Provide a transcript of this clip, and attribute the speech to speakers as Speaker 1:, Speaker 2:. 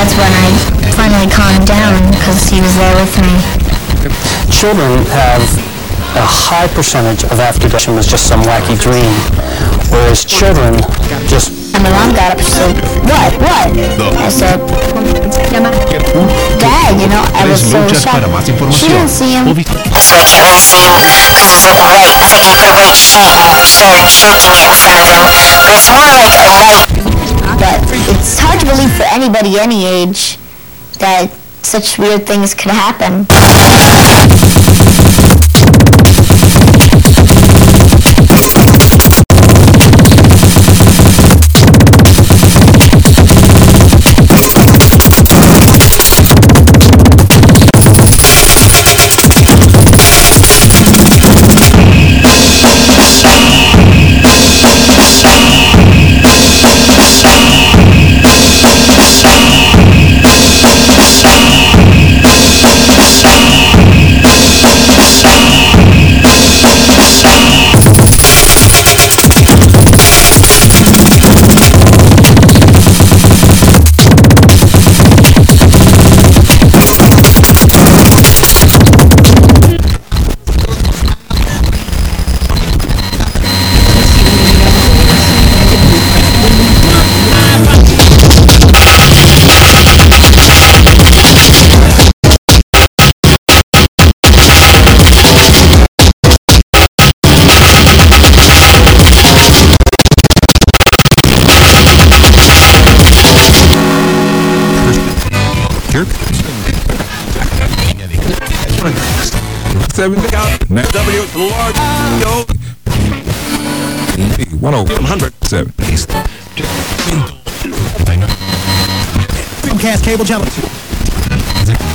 Speaker 1: that's when I finally calmed down because he was there with me.
Speaker 2: Children have a high percentage of after death was just some wacky dream, whereas children just...
Speaker 1: And my mom got up and said, what? I said, Dad, I was so shocked. She didn't see him.
Speaker 3: So I can't really see him because he's looking right. I think he put a white sheet and started shaking it in front of him. But it's more like a light.
Speaker 1: But it's hard to believe for anybody any age that such weird things could happen.
Speaker 4: Comcast Cable Channel.